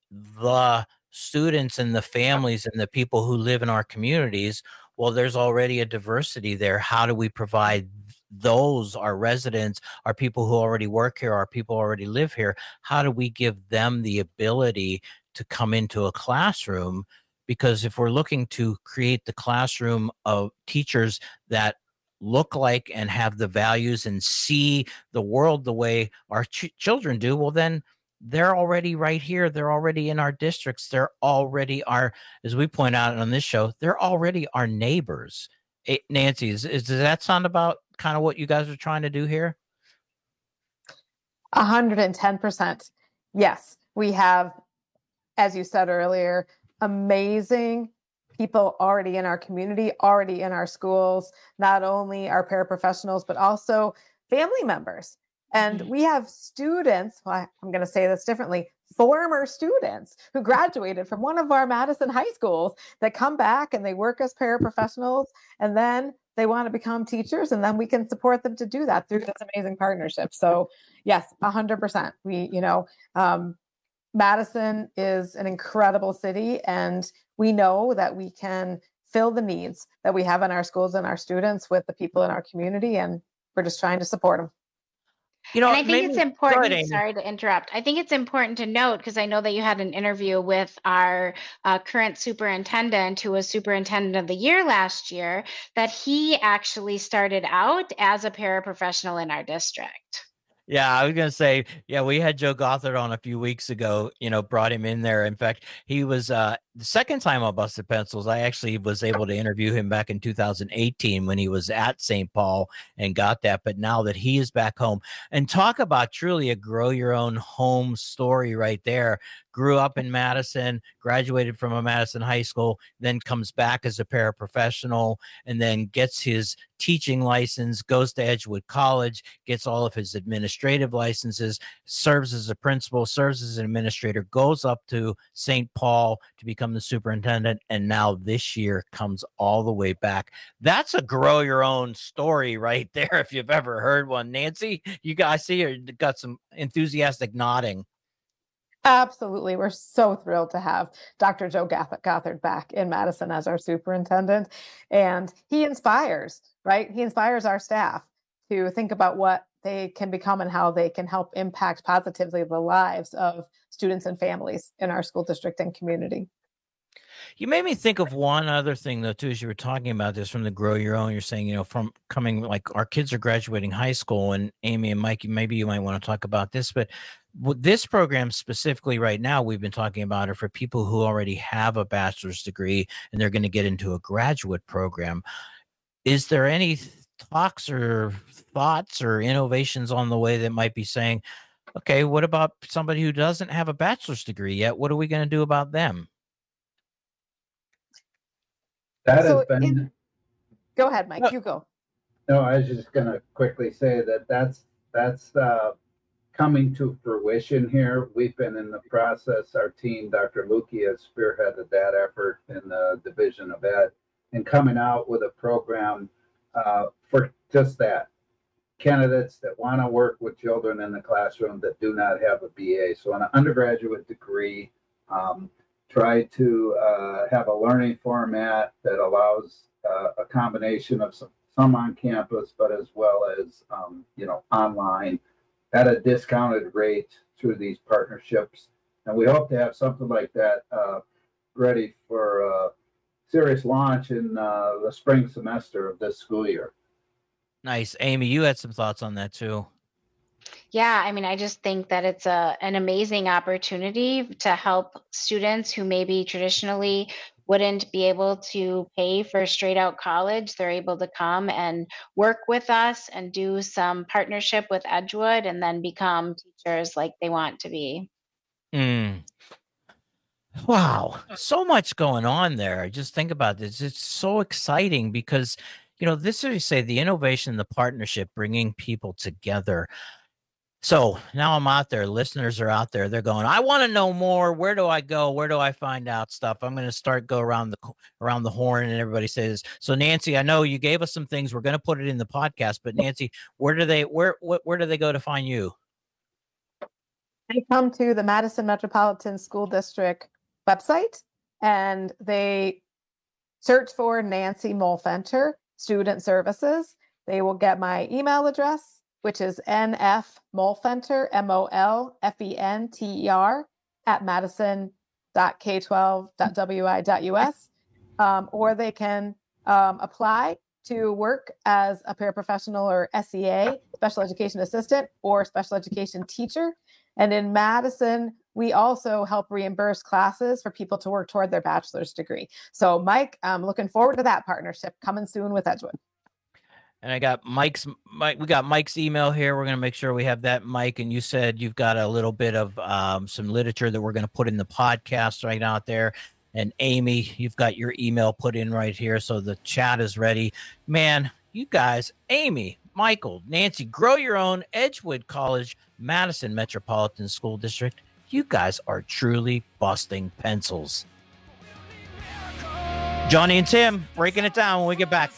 The students and the families and the people who live in our communities, well, there's already a diversity there. How do we provide those, our residents, our people who already work here, our people who already live here, how do we give them the ability to come into a classroom? Because if we're looking to create the classroom of teachers that look like and have the values and see the world the way our ch- children do, well, then they're already right here. They're already in our districts. They're already our, as we point out on this show, they're already our neighbors. Hey, Nancy, is, is, does that sound about kind of what you guys are trying to do here? one hundred ten percent. Yes, we have, as you said earlier, amazing people already in our community, already in our schools, not only our paraprofessionals, but also family members. And we have students, well, I'm going to say this differently, former students who graduated from one of our Madison high schools that come back and they work as paraprofessionals, and then they want to become teachers, and then we can support them to do that through this amazing partnership. So yes, one hundred percent. We, you know, um, Madison is an incredible city, and we know that we can fill the needs that we have in our schools and our students with the people in our community, and we're just trying to support them. You know, and I think it's important, sorry to interrupt. I think it's important to note, because I know that you had an interview with our uh, current superintendent, who was superintendent of the year last year, that he actually started out as a paraprofessional in our district. Yeah, I was gonna say, yeah, we had Joe Gothard on a few weeks ago, you know, brought him in there. In fact, he was uh the second time on Busted Pencils. I actually was able to interview him back in two thousand eighteen when he was at Saint Paul and got that. But now that he is back home, and talk about truly a grow your own home story right there. Grew up in Madison, graduated from a Madison high school, then comes back as a paraprofessional, and then gets his teaching license, goes to Edgewood College, gets all of his administrative licenses, serves as a principal, serves as an administrator, goes up to Saint Paul to become the superintendent, and now this year comes all the way back. That's a grow your own story right there, if you've ever heard one. Nancy, you guys see you got some enthusiastic nodding. Absolutely. We're so thrilled to have Doctor Joe Gothard back in Madison as our superintendent. And he inspires, right? He inspires our staff to think about what they can become and how they can help impact positively the lives of students and families in our school district and community. You made me think of one other thing, though, too, as you were talking about this from the Grow Your Own. You're saying, you know, from coming, like, our kids are graduating high school, and Amy and Mike, maybe you might want to talk about this, but this program specifically right now, we've been talking about it for people who already have a bachelor's degree and they're going to get into a graduate program. Is there any talks or thoughts or innovations on the way that might be saying, okay, what about somebody who doesn't have a bachelor's degree yet? What are we going to do about them? That So has been. in- Go ahead, Mike, you go. No, I was just going to quickly say that that's that's uh, coming to fruition here. We've been in the process. Our team, Doctor Lukey, has spearheaded that effort in the Division of Ed, and coming out with a program uh, for just that. Candidates that want to work with children in the classroom that do not have a B A. So an undergraduate degree, um, try to uh, have a learning format that allows uh, a combination of some, some on campus, but as well as, um, you know, online at a discounted rate through these partnerships. And we hope to have something like that uh, ready for uh, serious launch in uh, the spring semester of this school year. Nice. Amy, you had some thoughts on that too. Yeah, I mean, I just think that it's a an amazing opportunity to help students who maybe traditionally wouldn't be able to pay for straight out college. They're able to come and work with us and do some partnership with Edgewood and then become teachers like they want to be. Mm. Wow, so much going on there. Just think about this. It's so exciting because, you know, this is, you say, the innovation, the partnership, bringing people together. So now I'm out there. Listeners are out there. They're going, I want to know more. Where do I go? Where do I find out stuff? I'm going to start go around the around the horn, and everybody says. So Nancy, I know you gave us some things. We're going to put it in the podcast. But Nancy, where do they where where, where do they go to find you? They come to the Madison Metropolitan School District website and they search for Nancy Molfenter, Student Services. They will get my email address, which is nfmolfenter, M O L F E N T E R, at madison dot k twelve dot w i dot u s. Um, or they can um, apply to work as a paraprofessional or S E A, special education assistant, or special education teacher. And in Madison, we also help reimburse classes for people to work toward their bachelor's degree. So, Mike, I'm looking forward to that partnership coming soon with Edgewood. And I got Mike's Mike. We got Mike's email here. We're going to make sure we have that, Mike. And you said you've got a little bit of um, some literature that we're going to put in the podcast right out there. And Amy, you've got your email put in right here. So the chat is ready. Man, you guys, Amy, Michael, Nancy, Grow Your Own, Edgewood College, Madison Metropolitan School District. You guys are truly busting pencils. Johnny and Tim breaking it down when we get back.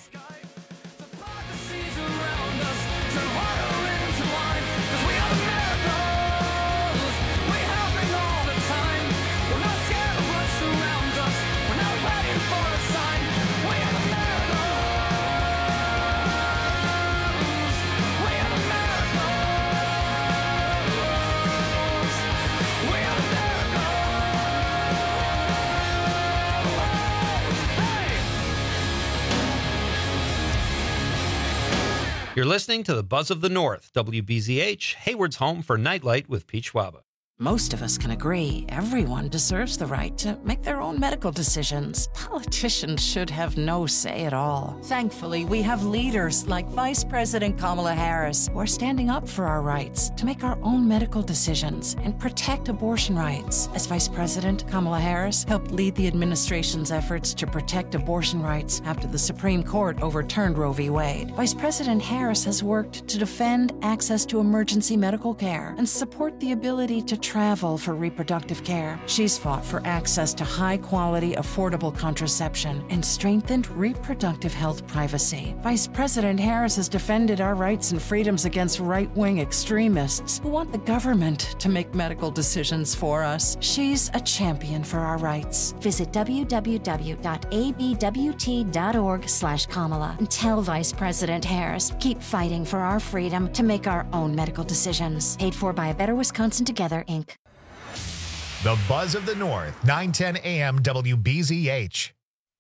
You're listening to the Buzz of the North, W B Z H, Hayward's home for Nightlight with Pete Schwaba. Most of us can agree everyone deserves the right to make their own medical decisions. Politicians should have no say at all. Thankfully, we have leaders like Vice President Kamala Harris who are standing up for our rights to make our own medical decisions and protect abortion rights. As Vice President, Kamala Harris helped lead the administration's efforts to protect abortion rights after the Supreme Court overturned Roe v. Wade. Vice President Harris has worked to defend access to emergency medical care and support the ability to travel for reproductive care. She's fought for access to high-quality, affordable contraception and strengthened reproductive health privacy. Vice President Harris has defended our rights and freedoms against right-wing extremists who want the government to make medical decisions for us. She's a champion for our rights. Visit w w w dot a b w t dot org slash Kamala and tell Vice President Harris, keep fighting for our freedom to make our own medical decisions. Paid for by A Better Wisconsin Together, Incorporated. The Buzz of the North, nine ten A M W B Z H.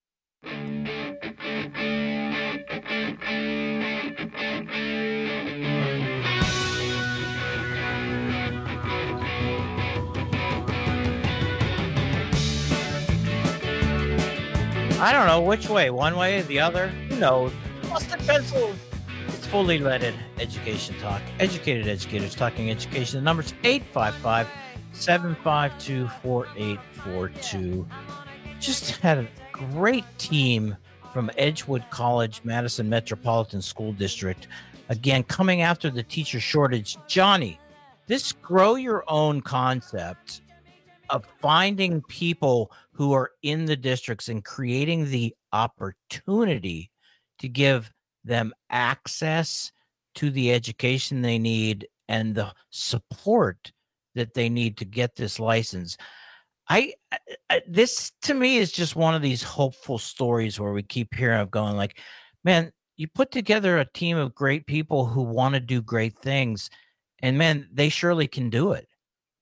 I don't know which way, one way or the other. Who knows? Busted pencils. It's fully leaded education talk. Educated educators talking education. The number's eight five five, seven five two, four eight four two. Just had a great team from Edgewood College, Madison Metropolitan School District. Again, coming after the teacher shortage. Johnny, this grow your own concept of finding people who are in the districts and creating the opportunity to give them access to the education they need and the support that they need to get this license. I, I this to me is just one of these hopeful stories where we keep hearing of going like, man, you put together a team of great people who want to do great things, and man, they surely can do it.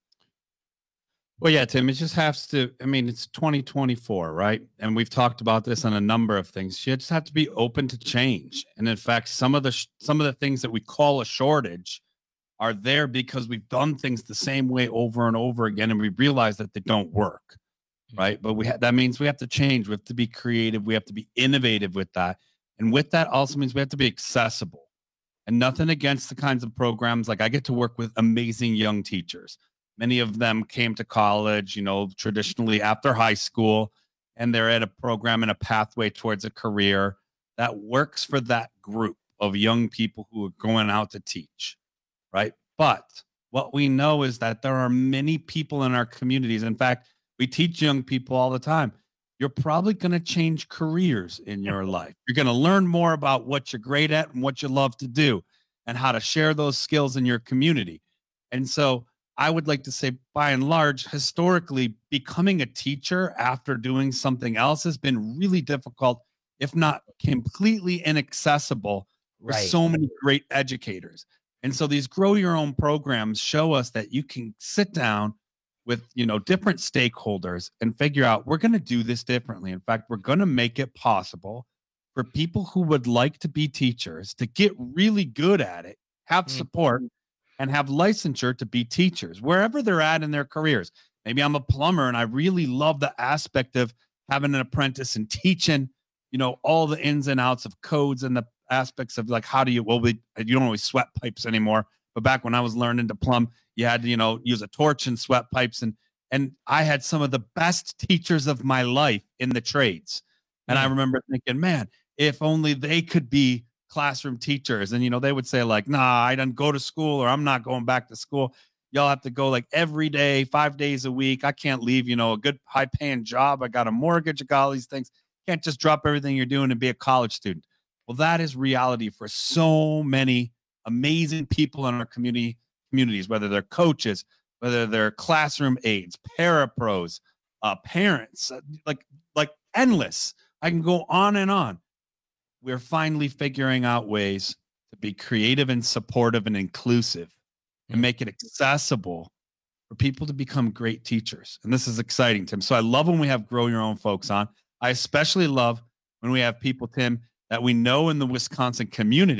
Well, yeah, Tim, it just has to, I mean, it's twenty twenty-four, right? And we've talked about this on a number of things. You just have to be open to change. And in fact, some of the sh- some of the things that we call a shortage are there because we've done things the same way over and over again, and we realize that they don't work, right? But we ha- that means we have to change. We have to be creative. We have to be innovative with that. And with that also means we have to be accessible. And nothing against the kinds of programs. Like I get to work with amazing young teachers. Many of them came to college, you know, traditionally after high school, and they're at a program and a pathway towards a career that works for that group of young people who are going out to teach, right? But what we know is that there are many people in our communities. In fact, we teach young people all the time. You're probably going to change careers in your life. You're going to learn more about what you're great at and what you love to do and how to share those skills in your community. And so I would like to say, by and large, historically, becoming a teacher after doing something else has been really difficult, if not completely inaccessible for Right. so many great educators. And so these grow your own programs show us that you can sit down with, you know, different stakeholders and figure out, we're going to do this differently. In fact, we're going to make it possible for people who would like to be teachers to get really good at it, have Mm. support, and have licensure to be teachers wherever they're at in their careers. Maybe I'm a plumber and I really love the aspect of having an apprentice and teaching, you know, all the ins and outs of codes and the aspects of like, how do you, well, we, you don't always sweat pipes anymore. But back when I was learning to plumb, you had to, you know, use a torch and sweat pipes. And, and I had some of the best teachers of my life in the trades. And I remember thinking, man, if only they could be classroom teachers. And, you know, they would say like, nah, I didn't go to school, or I'm not going back to school. Y'all have to go like every day, five days a week. I can't leave, you know, a good high paying job. I got a mortgage, I got all these things. Can't just drop everything you're doing and be a college student. Well, that is reality for so many amazing people in our community communities, whether they're coaches, whether they're classroom aides, parapros, uh, parents, uh, like, like endless. I can go on and on. We're finally figuring out ways to be creative and supportive and inclusive and make it accessible for people to become great teachers. And this is exciting, Tim. So I love when we have Grow Your Own folks on. I especially love when we have people, Tim, that we know in the Wisconsin community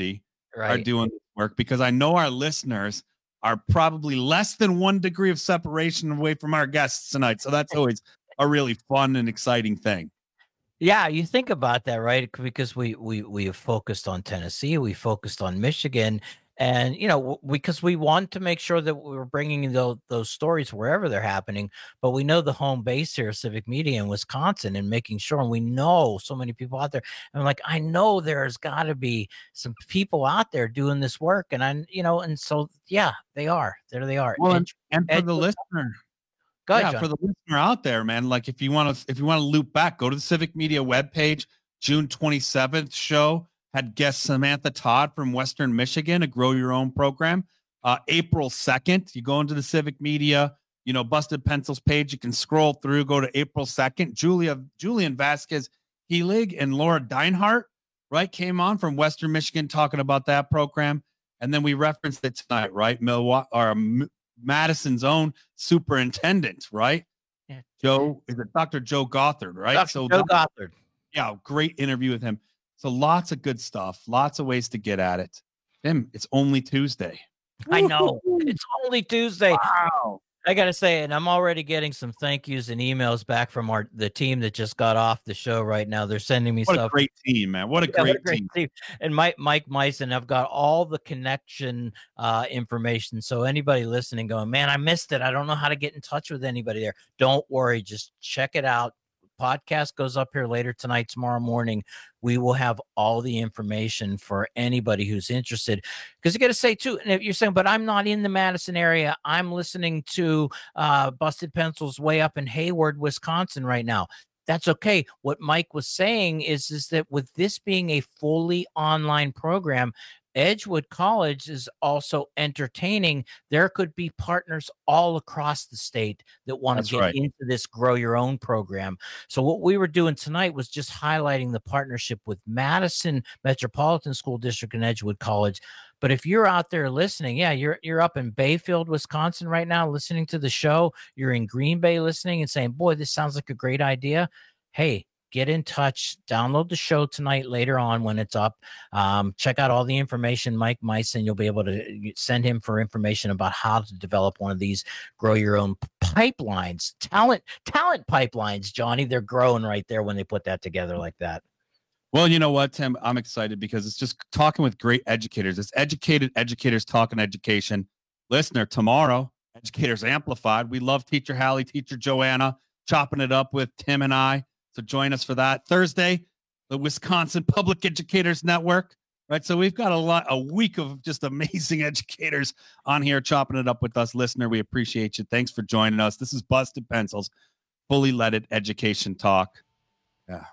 are doing this work, because I know our listeners are probably less than one degree of separation away from our guests tonight. So that's always a really fun and exciting thing. Yeah, you think about that, right? Because we we we have focused on Tennessee, we focused on Michigan, and you know, because we want to make sure that we're bringing those those stories wherever they're happening. But we know the home base here, Civic Media in Wisconsin, and making sure. And we know so many people out there. And I'm like, I know there's got to be some people out there doing this work, and I, you know, and so yeah, they are. There they are. Well, Edge, and, and for Edge, the listener. Go ahead, yeah, John. for the listener out there, man, like if you want to, if you want to loop back, go to the Civic Media webpage. June twenty-seventh show had guest Samantha Todd from Western Michigan, a Grow Your Own program. Uh, April second, you go into the Civic Media, you know, Busted Pencils page. You can scroll through, go to April second. Julia, Julian Vasquez Helig and Laura Deinhardt, right, came on from Western Michigan talking about that program. And then we referenced it tonight, right? Milwaukee or M- Madison's own superintendent, right? Yeah. Joe, is it Doctor Joe Gothard, right? Doctor So Joe Gothard. Yeah, great interview with him. So lots of good stuff, lots of ways to get at it. Tim, it's only Tuesday. I know. It's only Tuesday. Wow. I got to say, and I'm already getting some thank yous and emails back from our the team that just got off the show right now. They're sending me What stuff. a great team, man. What a, Yeah, great, what a great team. team. And Mike Mike Meisen, I've got all the connection uh, information. So anybody listening going, man, I missed it. I don't know how to get in touch with anybody there. Don't worry. Just check it out. Podcast goes up here later tonight, tomorrow morning. We will have all the information for anybody who's interested. Because you got to say too, and if you're saying, but I'm not in the Madison area, I'm listening to uh, Busted Pencils way up in Hayward, Wisconsin right now. That's okay. What Mike was saying is, is that with this being a fully online program, Edgewood College is also entertaining. There could be partners all across the state that want That's to get right. into this Grow Your Own program. So what we were doing tonight was just highlighting the partnership with Madison Metropolitan School District and Edgewood College. But if you're out there listening, yeah, you're you're up in Bayfield, Wisconsin right now listening to the show. You're in Green Bay listening and saying, boy, this sounds like a great idea. Hey, get in touch, download the show tonight later on when it's up. Um, check out all the information, Mike Meisen. You'll be able to send him for information about how to develop one of these Grow Your Own pipelines, talent, talent pipelines, Johnny. They're growing right there when they put that together like that. Well, you know what, Tim? I'm excited because it's just talking with great educators. It's educated educators talking education. Listener, tomorrow, Educators Amplified. We love Teacher Hallie, Teacher Joanna, chopping it up with Tim and I. So join us for that. Thursday, the Wisconsin Public Educators Network, right? So we've got a lot, a week of just amazing educators on here chopping it up with us. Listener, we appreciate you. Thanks for joining us. This is Busted Pencils, fully leaded education talk. Yeah.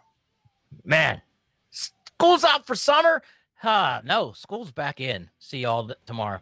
Man, school's out for summer. Huh, no, school's back in. See y'all tomorrow.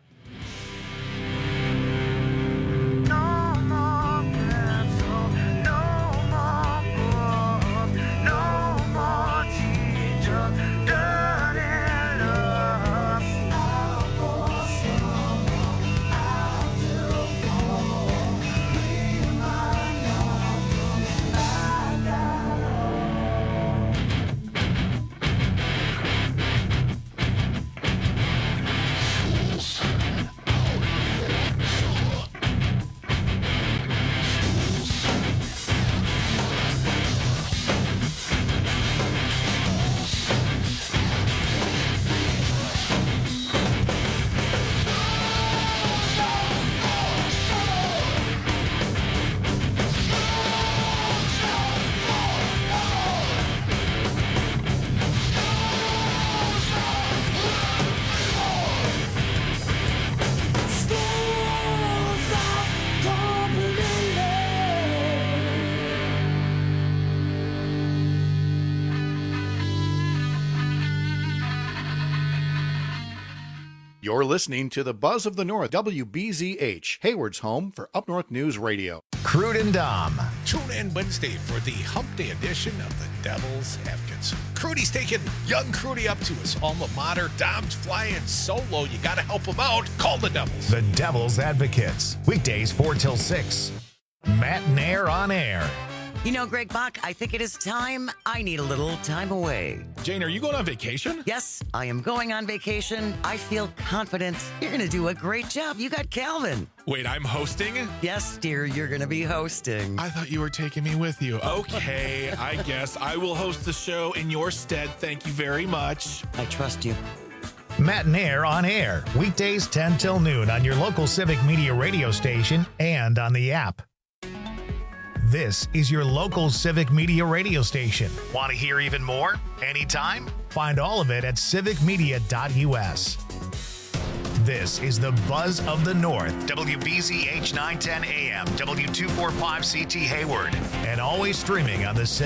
You're listening to the Buzz of the North, W B Z H, Hayward's home for Up North News Radio. Crude and Dom. Tune in Wednesday for the Hump Day edition of the Devil's Advocates. Crudy's taking young Crudy up to his alma mater. Dom's flying solo. You got to help him out. Call the Devils. The Devil's Advocates. Weekdays four till six. Matt Nair on air. You know, Greg Bach, I think it is time. I need a little time away. Jane, are you going on vacation? Yes, I am going on vacation. I feel confident. You're going to do a great job. You got Calvin. Wait, I'm hosting? Yes, dear, you're going to be hosting. I thought you were taking me with you. Okay, I guess I will host the show in your stead. Thank you very much. I trust you. Matt and Air on air, weekdays ten till noon on your local Civic Media radio station and on the app. This is your local Civic Media radio station. Want to hear even more? Anytime? Find all of it at civic media dot U S. This is the Buzz of the North, W B Z H nine ten A M, W two forty-five C T Hayward, and always streaming on the Civic